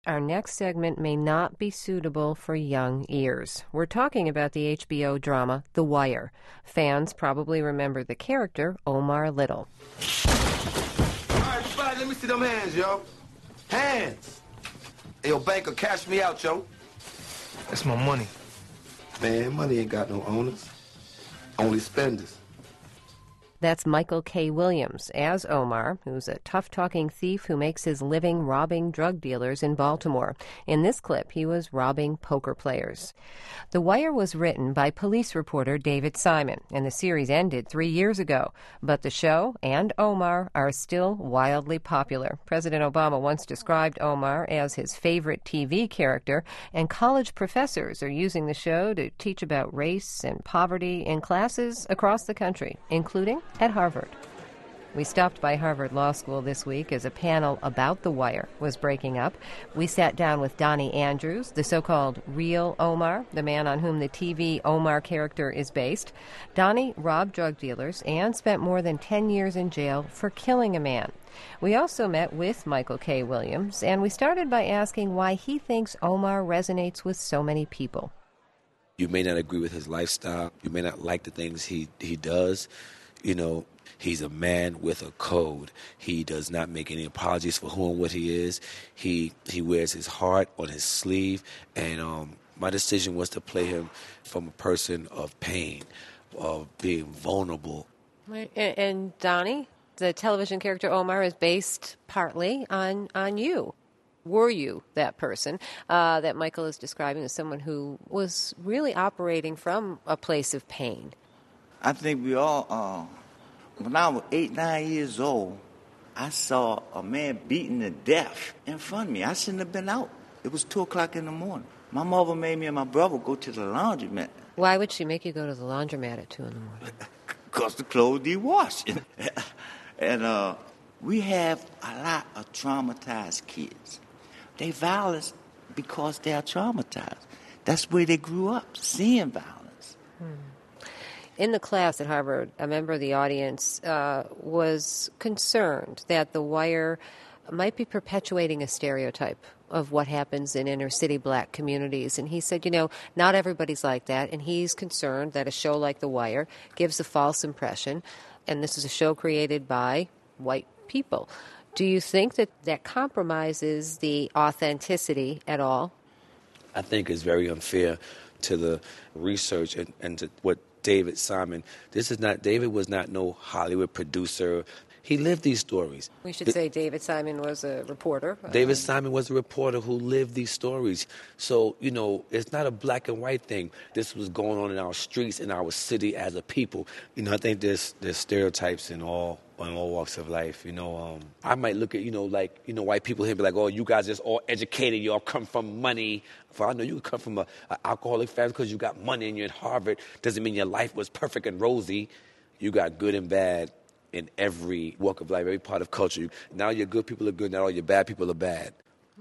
our next segment may not be suitable for young ears. We're talking about the HBO drama The Wire. Fans probably remember the character Omar Little. All right, everybody, let me see them hands, yo. Hands! Hey, yo, banker, cash me out, yo. That's my money. Man, money ain't got no owners. Only spenders. That's Michael K. Williams as Omar, who's a tough-talking thief who makes his living robbing drug dealers in Baltimore. In this clip, he was robbing poker players. The Wire was written by police reporter David Simon, and the series ended 3 years ago. But the show and Omar are still wildly popular. President Obama once described Omar as his favorite TV character, and college professors are using the show to teach about race and poverty in classes across the country, including at Harvard. We stopped by Harvard Law School this week as a panel about The Wire was breaking up. We sat down with Donnie Andrews, the so-called real Omar, the man on whom the TV Omar character is based. Donnie robbed drug dealers and spent more than 10 years in jail for killing a man. We also met with Michael K. Williams, and we started by asking why he thinks Omar resonates with so many people. You may not agree with his lifestyle. You may not like the things he does. You know, he's a man with a code. He does not make any apologies for who and what he is. He wears his heart on his sleeve. And my decision was to play him from a person of pain, of being vulnerable. And Donnie, the television character Omar is based partly on you. Were you that person that Michael is describing as someone who was really operating from a place of pain? I think we all, when I was 8, 9 years old, I saw a man beaten to death in front of me. I shouldn't have been out. It was 2 o'clock in the morning. My mother made me and my brother go to the laundromat. Why would she make you go to the laundromat at 2 in the morning? Because the clothes need washing. And we have a lot of traumatized kids. They violent because they are traumatized. That's where they grew up, seeing violence. In the class at Harvard, a member of the audience was concerned that The Wire might be perpetuating a stereotype of what happens in inner-city black communities. And he said, not everybody's like that, and he's concerned that a show like The Wire gives a false impression, and this is a show created by white people. Do you think that compromises the authenticity at all? I think it's very unfair to the research and to what David Simon. David was not no Hollywood producer. He lived these stories. We should say David Simon was a reporter. David Simon was a reporter who lived these stories. So, it's not a black and white thing. This was going on in our streets, in our city as a people. I think there's stereotypes in all walks of life. I might look at, white people here and be like, oh, you guys just all educated. You all come from money. For I know you come from an alcoholic family because you got money and you're at Harvard. Doesn't mean your life was perfect and rosy. You got good and bad in every walk of life, every part of culture. Now your good people are good, not all your bad people are bad.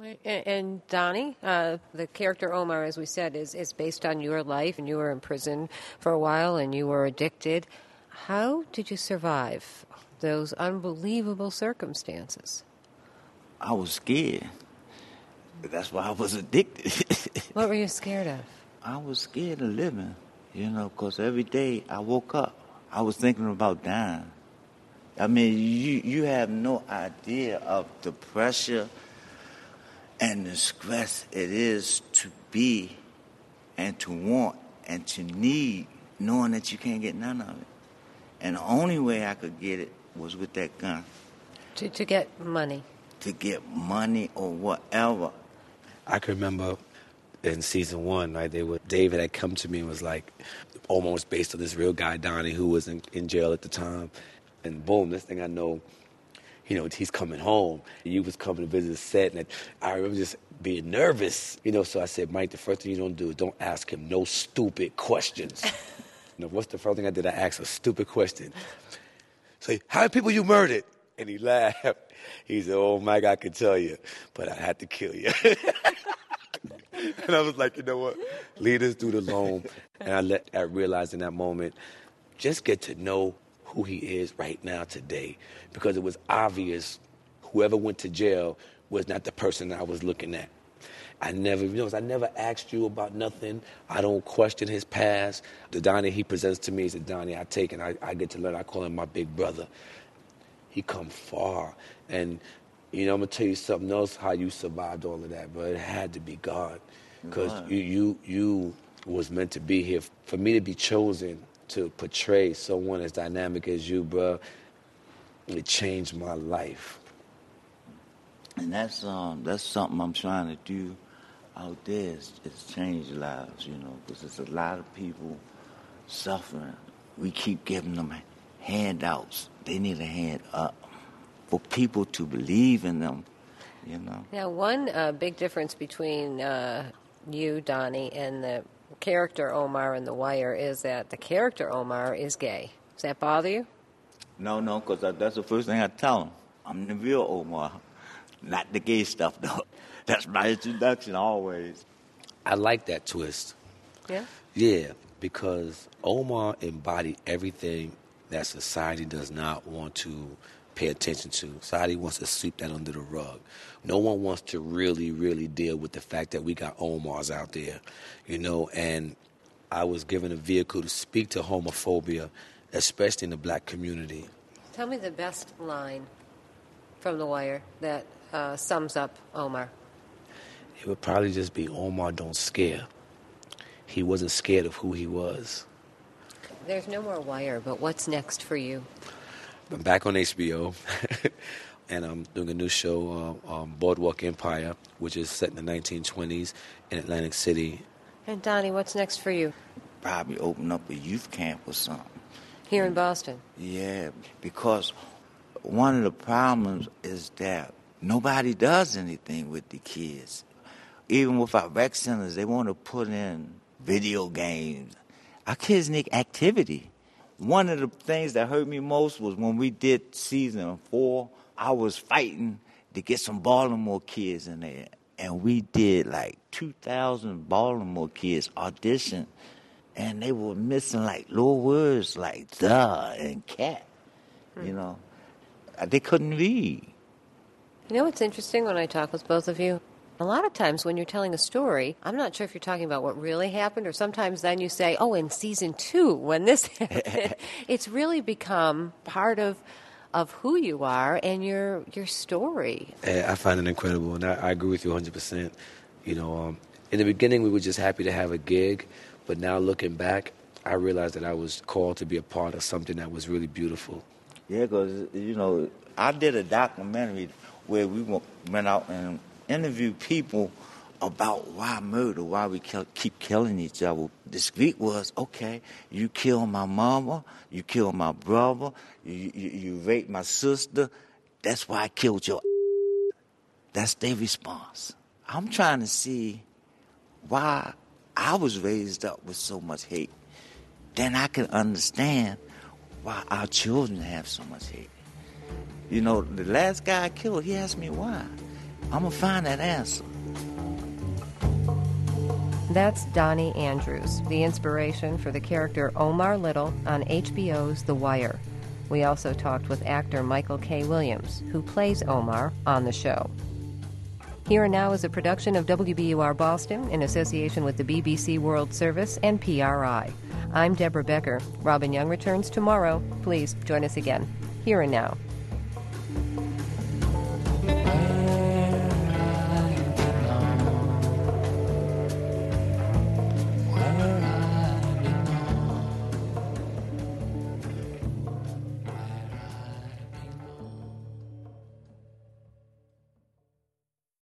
And Donnie, the character Omar, as we said, is based on your life, and you were in prison for a while and you were addicted. How did you survive those unbelievable circumstances? I was scared. That's why I was addicted. What were you scared of? I was scared of living, because every day I woke up, I was thinking about dying. I mean, you have no idea of the pressure and the stress it is to be and to want and to need, knowing that you can't get none of it. And the only way I could get it was with that gun. To get money. To get money or whatever. I can remember in season 1, right, David had come to me and was like, almost based on this real guy, Donnie, who was in jail at the time. And boom, this thing I know, he's coming home. You was coming to visit the set, and I remember just being nervous. So I said, Mike, the first thing you don't do is don't ask him no stupid questions. What's the first thing I did? I asked a stupid question. Say, how many people you murdered? And he laughed. He said, oh, Mike, I can tell you, but I had to kill you. And I was like, you know what? Leave this dude alone. And I realized in that moment, just get to know who he is right now today, because it was obvious whoever went to jail was not the person I was looking at. I never asked you about nothing. I don't question his past. The Donnie he presents to me is the Donnie I take, and I get to learn. I call him my big brother. He come far. And, I'm going to tell you something else, how you survived all of that, but it had to be God. Because you was meant to be here. For me to be chosen to portray someone as dynamic as you, bro, it changed my life. And that's something I'm trying to do out there is change lives, because there's a lot of people suffering. We keep giving them handouts. They need a hand up for people to believe in them, Now, one big difference between you, Donnie, and the character Omar in The Wire is that the character Omar is gay. Does that bother you? No, because that's the first thing I tell them. I'm the real Omar, not the gay stuff, though. That's my introduction always. I like that twist. Yeah? Yeah, because Omar embodied everything that society does not want to pay attention to. Society wants to sweep that under the rug. No one wants to really, really deal with the fact that we got Omars out there, and I was given a vehicle to speak to homophobia, especially in the black community. Tell me the best line from The Wire that sums up Omar. It would probably just be, Omar don't scare. He wasn't scared of who he was. There's no more Wire, but what's next for you? I'm back on HBO, and I'm doing a new show, Boardwalk Empire, which is set in the 1920s in Atlantic City. And Donnie, what's next for you? Probably open up a youth camp or something. Here in Boston? Yeah, because one of the problems is that nobody does anything with the kids. Even with our rec centers, they want to put in video games. Our kids need activity. One of the things that hurt me most was when we did season 4, I was fighting to get some Baltimore kids in there. And we did like 2,000 Baltimore kids audition. And they were missing like little words like "the" and "cat." They couldn't read. You know what's interesting when I talk with both of you? A lot of times when you're telling a story, I'm not sure if you're talking about what really happened, or sometimes then you say, oh, in season 2, when this happened. It's really become part of who you are and your story. I find it incredible, and I agree with you 100%. In the beginning, we were just happy to have a gig, but now looking back, I realized that I was called to be a part of something that was really beautiful. Yeah, because, I did a documentary where we went out and interviewed people about why murder, why we keep killing each other. The script was, okay, you killed my mama, you killed my brother, you raped my sister, that's why I killed your That's their response. I'm trying to see why I was raised up with so much hate. Then I can understand why our children have so much hate. The last guy I killed, he asked me why. I'm going to find that answer. That's Donnie Andrews, the inspiration for the character Omar Little on HBO's The Wire. We also talked with actor Michael K. Williams, who plays Omar on the show. Here and Now is a production of WBUR Boston in association with the BBC World Service and PRI. I'm Deborah Becker. Robin Young returns tomorrow. Please join us again. Here and Now.